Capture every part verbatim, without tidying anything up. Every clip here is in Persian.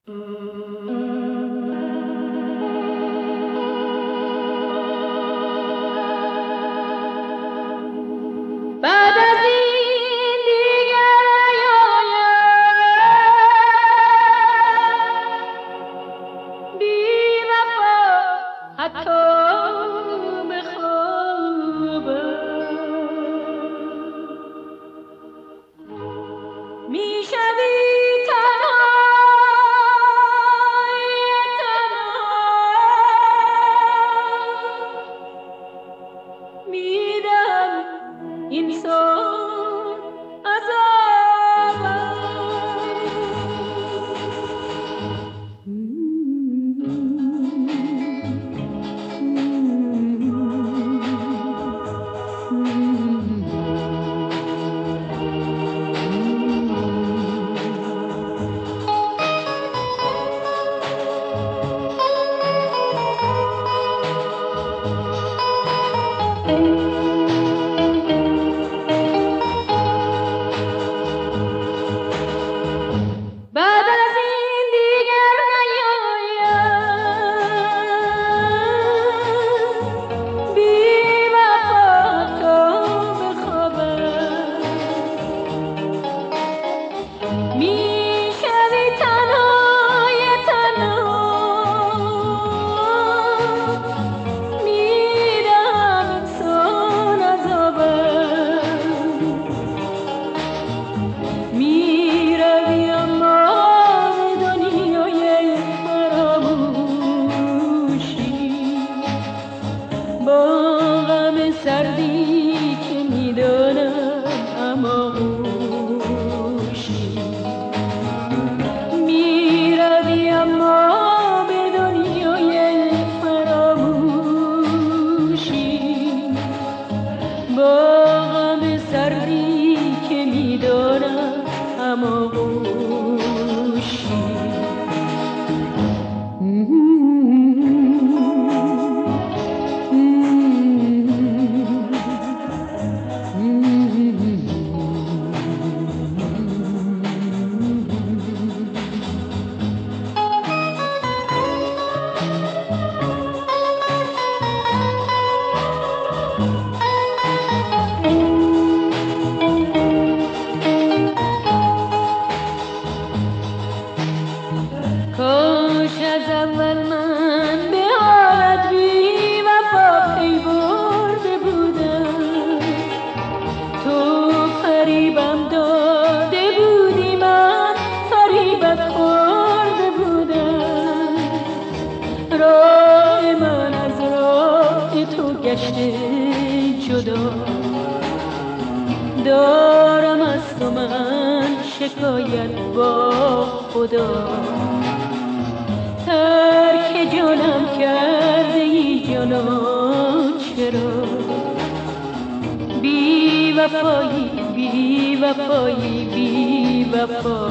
بعد از این دیگر نیاید بی وفا حتی به خوابم میشوی تنهای تنها میدم انسان عذابم بعد از این دیگر نیاید بی وفا تو به خوابم میشوی تنهای تنها میدم انسان عذابم میروی اما به دنیای فراموشی با غم سردی که میدانم اما خوشی میروی اما به دنیای فراموشی با غم سردی که میدانم اما خوشی کاش از اول من به حالت بی وفا پی برده بودم تو فریبم داده بودی من فریبت خورده بودم راه من از راه تو گشته جدا دارم از تو من شکایت با خدا ترک جانم کرده ای جانا چرا بی وفایی بی وفایی بی وفا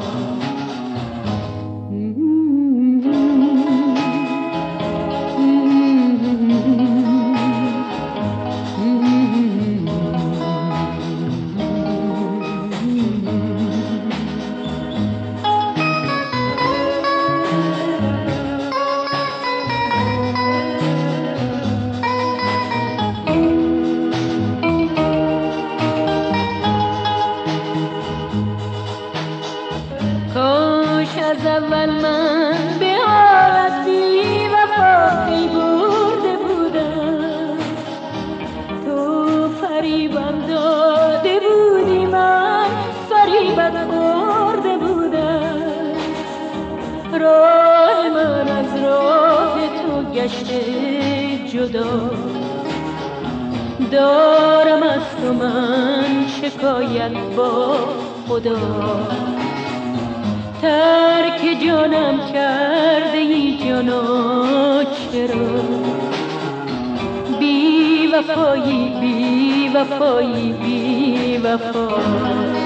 کاش از اول من به حالت بی وفا پی برده بودم تو فریبم داده بودی من فریبت خورده بودم راه من از راه تو گشته جدا دارم از تو من شکایت با خدا ترک جانم کرده ای جانا چرا بی وفایی بی وفایی بی وفا